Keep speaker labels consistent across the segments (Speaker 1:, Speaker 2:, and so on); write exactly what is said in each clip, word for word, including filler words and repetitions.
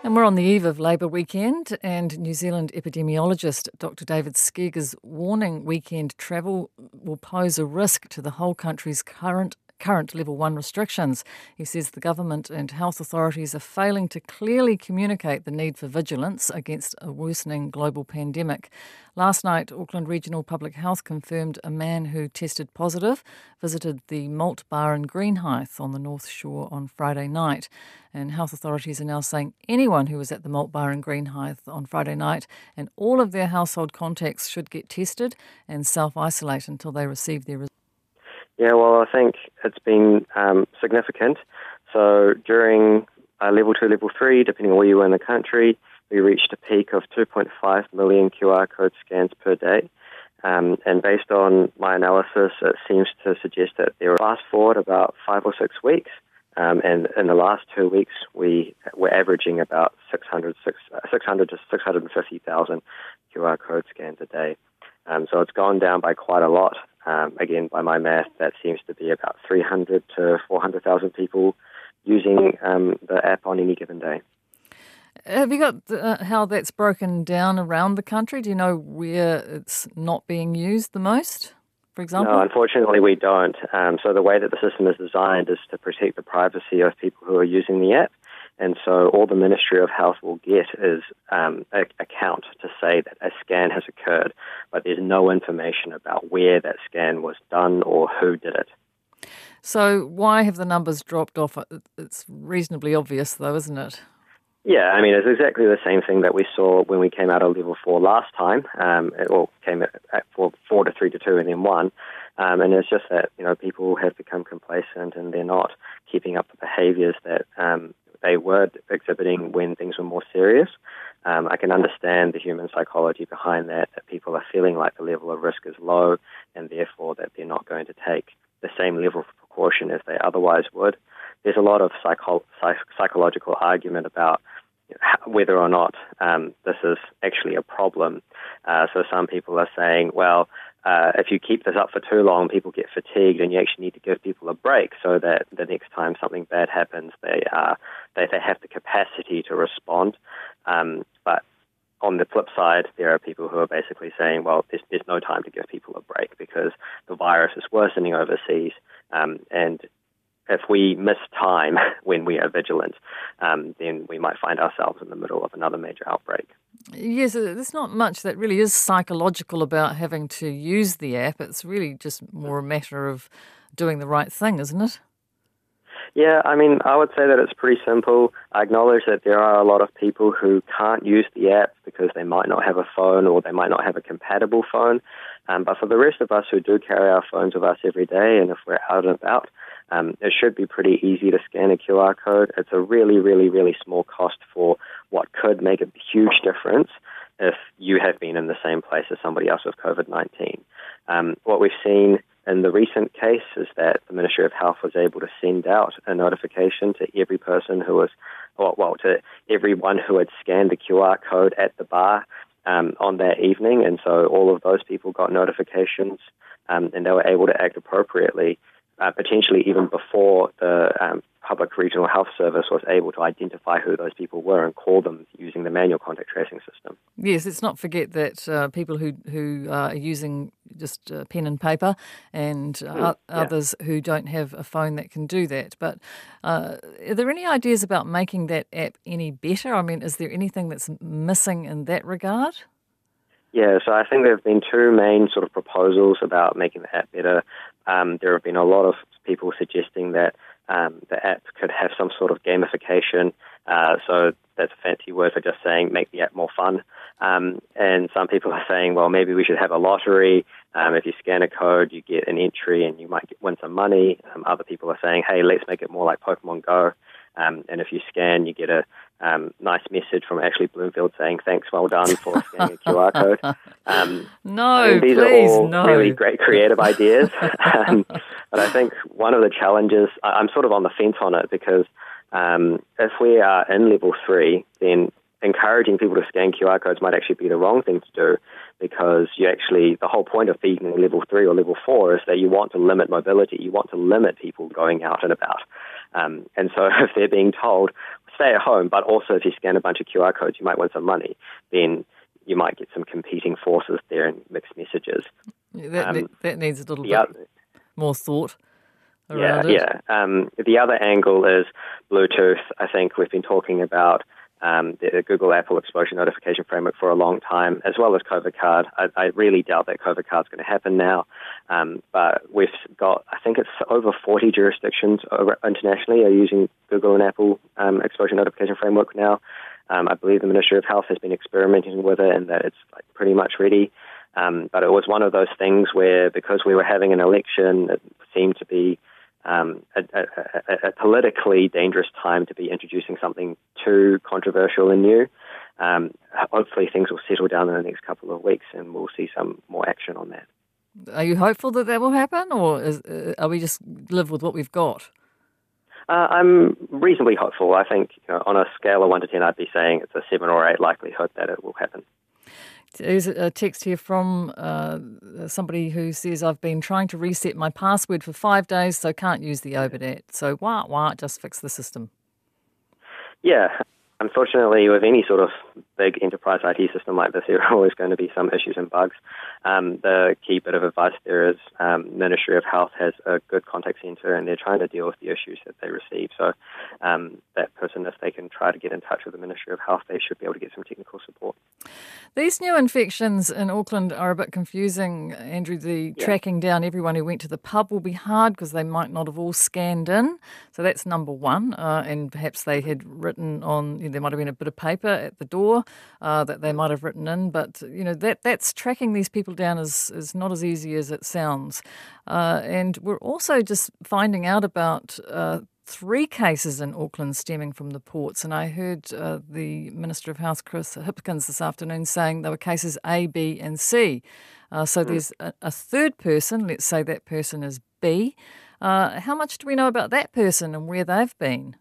Speaker 1: And we're on the eve of Labour weekend, and New Zealand epidemiologist Doctor David Skegg is warning weekend travel will pose a risk to the whole country's current current level one restrictions. He says the government and health authorities are failing to clearly communicate the need for vigilance against a worsening global pandemic. Last night, Auckland Regional Public Health confirmed a man who tested positive visited the Malt Bar in Greenhithe on the North Shore on Friday night. And health authorities are now saying anyone who was at the Malt Bar in Greenhithe on Friday night and all of their household contacts should get tested and self-isolate until they receive their results.
Speaker 2: Yeah, well, I think it's been um, significant. So during uh, level two, level three, depending on where you were in the country, we reached a peak of two point five million Q R code scans per day. Um, and based on my analysis, it seems to suggest that there were fast forward about five or six weeks. Um, and in the last two weeks, we were averaging about six hundred, six, six hundred to six hundred fifty thousand Q R code scans a day. Um, so it's gone down by quite a lot. Um, again, by my math, that seems to be about three hundred to four hundred thousand people using um, the app on any given day.
Speaker 1: Have you got uh, how that's broken down around the country? Do you know where it's not being used the most, for example?
Speaker 2: No, unfortunately we don't. Um, so the way that the system is designed is to protect the privacy of people who are using the app. And so all the Ministry of Health will get is um, a, a count to say that a scan has occurred, but there's no information about where that scan was done or who did it.
Speaker 1: So why have the numbers dropped off? It's reasonably obvious though, isn't it?
Speaker 2: Yeah, I mean, it's exactly the same thing that we saw when we came out of level four last time, um, or came at, at four, four to three to two and then one. Um, and it's just that, you know, people have become complacent and they're not keeping up the behaviours that um, they were exhibiting when things were more serious. Um, I can understand the human psychology behind that, that people are feeling like the level of risk is low and therefore that they're not going to take the same level of precaution as they otherwise would. There's a lot of psycho- psych- psychological argument about whether or not um, this is actually a problem. Uh, so some people are saying, well, uh, if you keep this up for too long, people get fatigued and you actually need to give people a break so that the next time something bad happens, they uh, they, they have the capacity to respond. Um, but on the flip side, there are people who are basically saying, well, there's, there's no time to give people a break because the virus is worsening overseas, um, and if we miss time when we are vigilant, um, then we might find ourselves in the middle of another major outbreak.
Speaker 1: Yes, there's not much that really is psychological about having to use the app. It's really just more a matter of doing the right thing, isn't it?
Speaker 2: Yeah, I mean, I would say that it's pretty simple. I acknowledge that there are a lot of people who can't use the app because they might not have a phone or they might not have a compatible phone. Um, but for the rest of us who do carry our phones with us every day, and if we're out and about, um, it should be pretty easy to scan a Q R code. It's a really, really, really small cost for what could make a huge difference if you have been in the same place as somebody else with COVID nineteen. Um, what we've seen in the recent case is that the Ministry of Health was able to send out a notification to every person who was, well, well to everyone who had scanned the Q R code at the bar um, on that evening. And so all of those people got notifications um, and they were able to act appropriately, uh, potentially even before the um, Public Regional Health Service was able to identify who those people were and call them using the manual contact tracing system.
Speaker 1: Yes, let's not forget that uh, people who, who uh, are using just uh, pen and paper and uh, mm, yeah. others who don't have a phone that can do that. But uh, are there any ideas about making that app any better? I mean, is there anything that's missing in that regard?
Speaker 2: Yeah, so I think there have been two main sort of proposals about making the app better. Um, there have been a lot of people suggesting that um, the app could have some sort of gamification. Uh, so that's a fancy word for just saying make the app more fun. Um, and some people are saying, well, maybe we should have a lottery. Um, if you scan a code, you get an entry and you might get, win some money. Um, other people are saying, hey, let's make it more like Pokemon Go. Um, and if you scan, you get a um, nice message from Ashley Bloomfield saying, thanks, well done for scanning a Q R code. Um,
Speaker 1: no,
Speaker 2: these
Speaker 1: please,
Speaker 2: are all
Speaker 1: no.
Speaker 2: really great creative ideas. um, but I think one of the challenges, I'm sort of on the fence on it because um, if we are in level three, then encouraging people to scan Q R codes might actually be the wrong thing to do because you actually, the whole point of being in level three or level four is that you want to limit mobility. You want to limit people going out and about. Um, and so if they're being told, stay at home, but also if you scan a bunch of Q R codes, you might win some money, then you might get some competing forces there and mixed messages.
Speaker 1: Yeah, that, um, that needs a little bit
Speaker 2: other,
Speaker 1: more thought
Speaker 2: yeah,
Speaker 1: around it.
Speaker 2: Yeah, um, the other angle is Bluetooth. I think we've been talking about um, the Google Apple Exposure Notification Framework for a long time, as well as COVID Card. I, I really doubt that COVID Card's going to happen now, um, but we've got, I think it's over forty jurisdictions internationally are using Google and Apple um, Exposure Notification Framework now. Um, I believe the Ministry of Health has been experimenting with it and that it's like pretty much ready. Um, but it was one of those things where, because we were having an election, it seemed to be um, a, a, a politically dangerous time to be introducing something too controversial and new. Um, hopefully things will settle down in the next couple of weeks and we'll see some more action on that.
Speaker 1: Are you hopeful that that will happen, or is, uh, are we just live with what we've got?
Speaker 2: Uh, I'm reasonably hopeful. I think, you know, on a scale of one to ten, I'd be saying it's a seven or eight likelihood that it will happen.
Speaker 1: There's a text here from uh, somebody who says, I've been trying to reset my password for five days, so can't use the Obit app. So wah, wah, just fix the system.
Speaker 2: Yeah. Unfortunately, with any sort of big enterprise I T system like this, there are always going to be some issues and bugs. Um, the key bit of advice there is um, Ministry of Health has a good contact centre and they're trying to deal with the issues that they receive. So um, that person, if they can try to get in touch with the Ministry of Health, they should be able to get some technical support.
Speaker 1: These new infections in Auckland are a bit confusing, Andrew. The yeah. tracking down everyone who went to the pub will be hard because they might not have all scanned in. So that's number one. Uh, and perhaps they had written on, you know, there might have been a bit of paper at the door uh, that they might have written in. But, you know, that that's tracking these people down is, is not as easy as it sounds. Uh, and we're also just finding out about uh, three cases in Auckland stemming from the ports. And I heard uh, the Minister of Health, Chris Hipkins, this afternoon saying there were cases A, B and C. Uh, so mm. there's a, a third person. Let's say that person is B. Uh, how much do we know about that person and where they've been?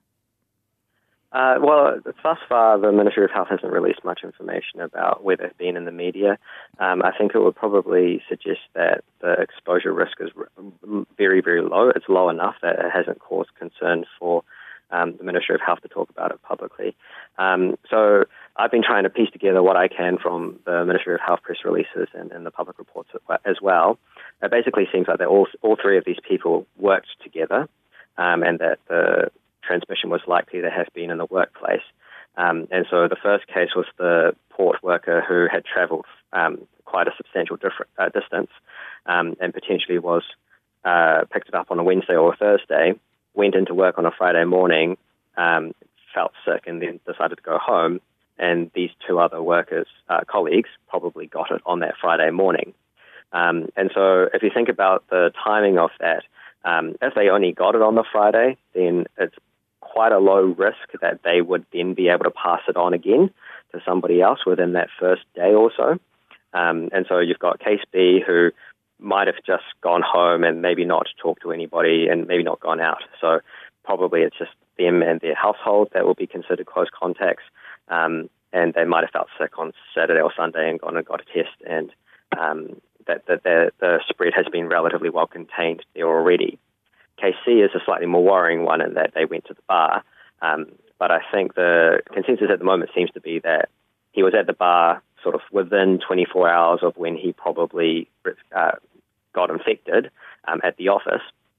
Speaker 2: Uh, well, thus far, the Ministry of Health hasn't released much information about where they've been in the media. Um, I think it would probably suggest that the exposure risk is very, very low. It's low enough that it hasn't caused concern for um, the Ministry of Health to talk about it publicly. Um, so I've been trying to piece together what I can from the Ministry of Health press releases and, and the public reports as well. It basically seems like that all, all three of these people worked together um, and that the transmission was likely to have been in the workplace. Um, and so the first case was the port worker who had travelled um, quite a substantial different, uh, distance um, and potentially was uh, picked it up on a Wednesday or a Thursday, went into work on a Friday morning, um, felt sick and then decided to go home. And these two other workers, uh, colleagues, probably got it on that Friday morning. Um, and so if you think about the timing of that, um, if they only got it on the Friday, then it's quite a low risk that they would then be able to pass it on again to somebody else within that first day or so. Um, and so you've got case B who might have just gone home and maybe not talked to anybody and maybe not gone out. So probably it's just them and their household that will be considered close contacts. Um, and they might have felt sick on Saturday or Sunday and gone and got a test, and um, that, that the, the spread has been relatively well contained there already. Case C is a slightly more worrying one in that they went to the bar, um, but I think the consensus at the moment seems to be that he was at the bar sort of within twenty-four hours of when he probably uh, got infected um, at the office,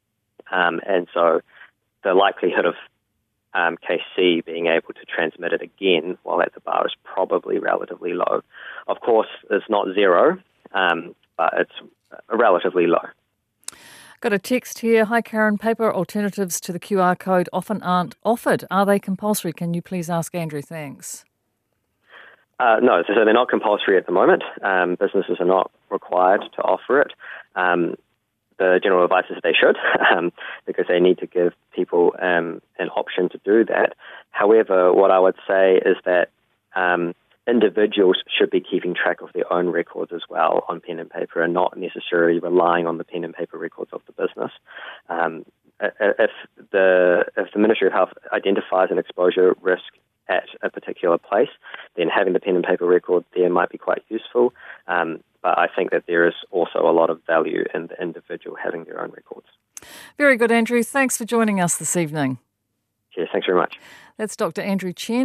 Speaker 2: um, and so the likelihood of um, case C being able to transmit it again while at the bar is probably relatively low. Of course, it's not zero, um, but it's relatively low.
Speaker 1: Got a text here. Hi, Karen. Paper alternatives to the Q R code often aren't offered. Are they compulsory? Can you please ask Andrew? Thanks.
Speaker 2: Uh, no, so they're not compulsory at the moment. Um, businesses are not required to offer it. Um, the general advice is they should, um, because they need to give people um, an option to do that. However, what I would say is that um, individuals should be keeping track of their own records as well on pen and paper and not necessarily relying on the pen and paper records of the business. Um, if the if the Ministry of Health identifies an exposure risk at a particular place, then having the pen and paper record there might be quite useful. Um, but I think that there is also a lot of value in the individual having their own records.
Speaker 1: Very good, Andrew. Thanks for joining us this evening.
Speaker 2: Cheers. Thanks very much.
Speaker 1: That's Doctor Andrew Chen.